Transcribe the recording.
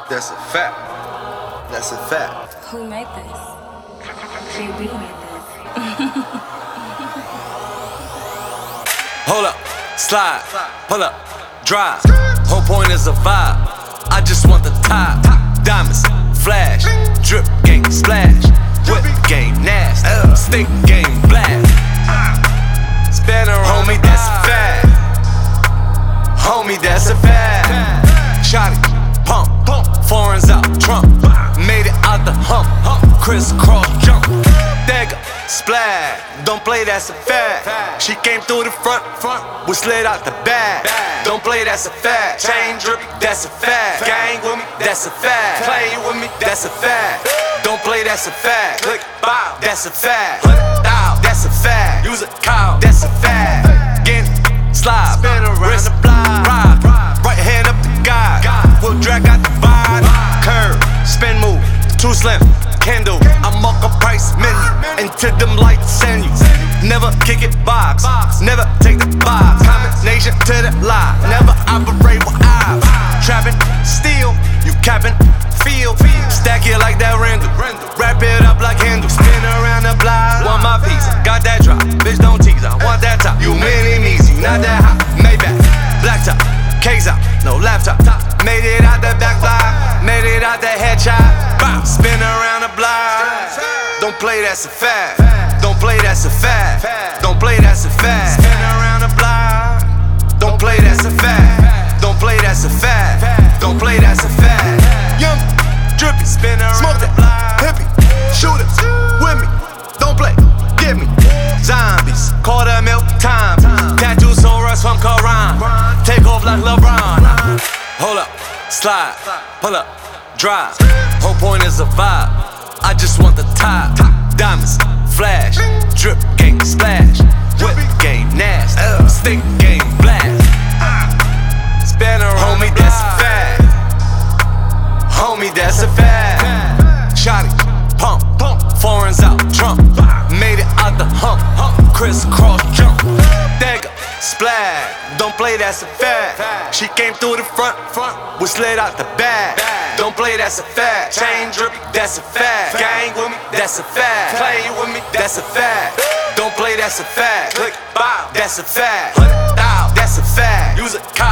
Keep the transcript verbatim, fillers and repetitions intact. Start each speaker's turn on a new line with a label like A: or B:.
A: That's a fact. That's a fact.
B: Who made this? J B made this.
C: Hold up, slide, pull up, drive. Whole point is a vibe. I just want the top. Diamonds, flash, drip game, splash. Whip game, nasty, stick game, blast. Spin around, homie, that's a fact. Homie, that's a fact. Shotty, pump, foreigns out, Trump. Made it out the hump, crisscross jump. Dagger, splash, don't play, that's a fact. She came through the front, front, we slid out the back. Don't play, that's a fact. Chain drip, that's a fact. Gang with me, that's a fact. Play with me, that's a fact. Don't play, that's a fact. Click, bow, that's a fact. Out, that's a fact. Use a cow, that's a fact. Get it, slide, spin around the block. Ride, right hand up the guy. We'll drag out the vibe. Curve, spin move, too slim, can do. I mark a price menu into them lights send you. Never kick it box, never take the box. Combination to the lie, never operate with eyes. Trapping, steal, you capping, feel. Stack it like that Randall, wrap it up like handle. Spin around the block, want my piece, got that drop. Bitch don't tease, I want that top. You mini me's, you not that hot. Maybach, black top, K's out, no laptop. Made it out the back block, made it out the headshot. Bow, spin around the block. Don't play, that's a fact. Don't play, that's a fact. Don't play, that's a fact. Spin around the block. Don't play, that's a fact. Don't play, that's a fact. Don't play, that's a fact. Young, drippy, spin around smoke that block. Hippie, shooters, with me. Don't play, get me. Zombies, quarter milk time. Tattoos on us from Quran. Take off like LeBron. Hold up, slide, pull up, drive. Whole point is a vibe. I just want the top. Diamonds, flash, drip game, splash. Whip game, nasty, stick game, blast. Spin around, homie, that's a fact. Homie, that's a fact. Shotty, pump, foreigns out, Trump. Made it out the hump, crisscross jump. Dagger, splash, don't play, that's a fact. She came through the front, front, we slid out the back. Don't play, that's a fact. Chain drip, that's a fact. Gang with me, that's a fact. Play with me, that's a fact. Don't play, that's a fact. Click, bow, that's a fact. Out, that's a fact. Use a